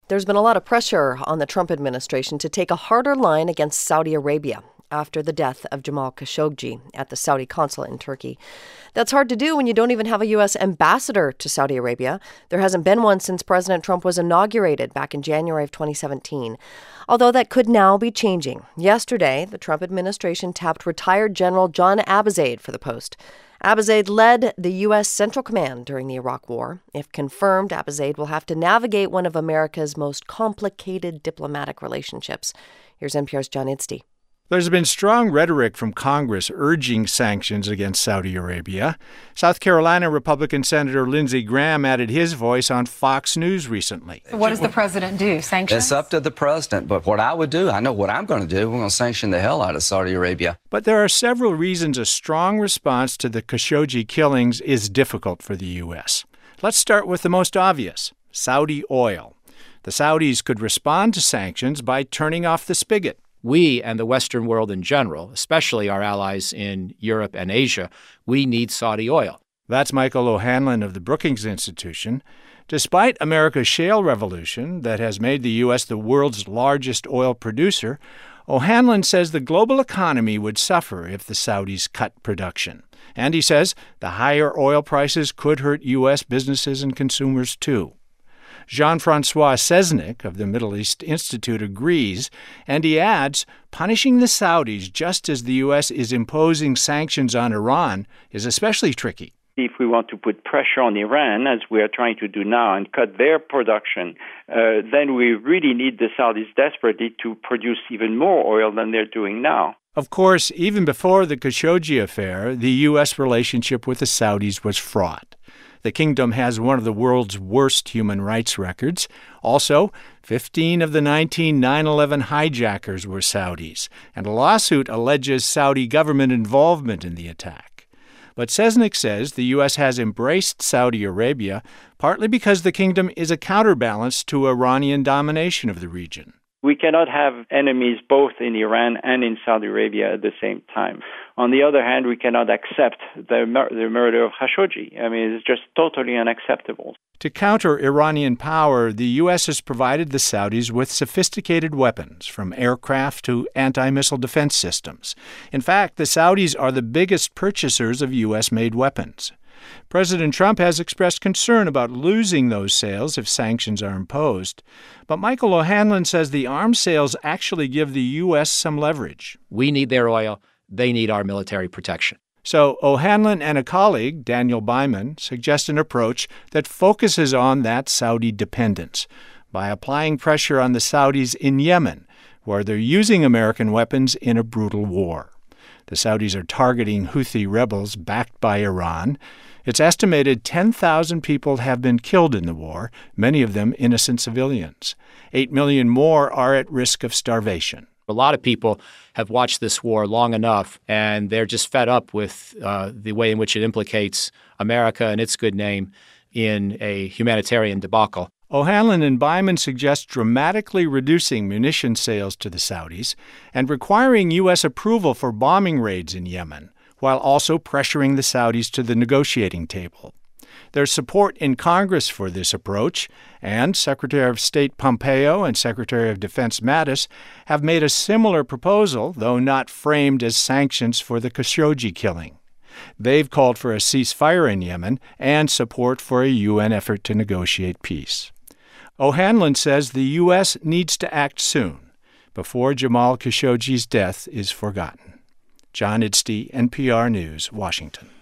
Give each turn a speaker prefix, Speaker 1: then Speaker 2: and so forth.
Speaker 1: There's been a lot of pressure on the Trump administration to take a harder line against Saudi Arabia after the death of Jamal Khashoggi at the Saudi consulate in Turkey. That's hard to do when you don't even have a U.S. ambassador to Saudi Arabia. There hasn't been one since President Trump was inaugurated back in January of 2017. Although that could now be changing. Yesterday, the Trump administration tapped retired General John Abizaid for the post. Abizaid led the U.S. Central Command during the Iraq War. If confirmed, Abizaid will have to navigate one of America's most complicated diplomatic relationships. Here's NPR's John Idstey.
Speaker 2: There's been strong rhetoric from Congress urging sanctions against Saudi Arabia. South Carolina Republican Senator Lindsey Graham added his voice on Fox News recently.
Speaker 3: What does the president do? Sanctions?
Speaker 4: It's up to the president. But what I would do, I know what I'm going to do. We're going to sanction the hell out of Saudi Arabia.
Speaker 2: But there are several reasons a strong response to the Khashoggi killings is difficult for the U.S. Let's start with the most obvious, Saudi oil. The Saudis could respond to sanctions by turning off the spigot.
Speaker 5: We and the Western world in general, especially our allies in Europe and Asia, we need Saudi oil.
Speaker 2: That's Michael O'Hanlon of the Brookings Institution. Despite America's shale revolution that has made the U.S. the world's largest oil producer, O'Hanlon says the global economy would suffer if the Saudis cut production. And he says the higher oil prices could hurt U.S. businesses and consumers, too. Jean-Francois Sesnick of the Middle East Institute agrees, and he adds, punishing the Saudis just as the U.S. is imposing sanctions on Iran is especially tricky.
Speaker 6: If we want to put pressure on Iran, as we are trying to do now, and cut their production, then we really need the Saudis desperately to produce even more oil than they're doing now.
Speaker 2: Of course, even before the Khashoggi affair, the U.S. relationship with the Saudis was fraught. The kingdom has one of the world's worst human rights records. Also, 15 of the 19 9/11 hijackers were Saudis, and a lawsuit alleges Saudi government involvement in the attack. But Sesnick says the U.S. has embraced Saudi Arabia partly because the kingdom is a counterbalance to Iranian domination of the region.
Speaker 6: We cannot have enemies both in Iran and in Saudi Arabia at the same time. On the other hand, we cannot accept the murder of Khashoggi. I mean, it's just totally unacceptable.
Speaker 2: To counter Iranian power, the U.S. has provided the Saudis with sophisticated weapons, from aircraft to anti-missile defense systems. In fact, the Saudis are the biggest purchasers of U.S.-made weapons. President Trump has expressed concern about losing those sales if sanctions are imposed. But Michael O'Hanlon says the arms sales actually give the U.S. some leverage.
Speaker 5: We need their oil. They need our military protection.
Speaker 2: So O'Hanlon and a colleague, Daniel Byman, suggest an approach that focuses on that Saudi dependence by applying pressure on the Saudis in Yemen, where they're using American weapons in a brutal war. The Saudis are targeting Houthi rebels backed by Iran. It's estimated 10,000 people have been killed in the war, many of them innocent civilians. 8 million more are at risk of starvation.
Speaker 5: A lot of people have watched this war long enough, and they're just fed up with the way in which it implicates America and its good name in a humanitarian debacle.
Speaker 2: O'Hanlon and Byman suggest dramatically reducing munition sales to the Saudis and requiring U.S. approval for bombing raids in Yemen, while also pressuring the Saudis to the negotiating table. There's support in Congress for this approach, and Secretary of State Pompeo and Secretary of Defense Mattis have made a similar proposal, though not framed as sanctions for the Khashoggi killing. They've called for a ceasefire in Yemen and support for a UN effort to negotiate peace. O'Hanlon says the U.S. needs to act soon, before Jamal Khashoggi's death is forgotten. John Idstey, NPR News, Washington.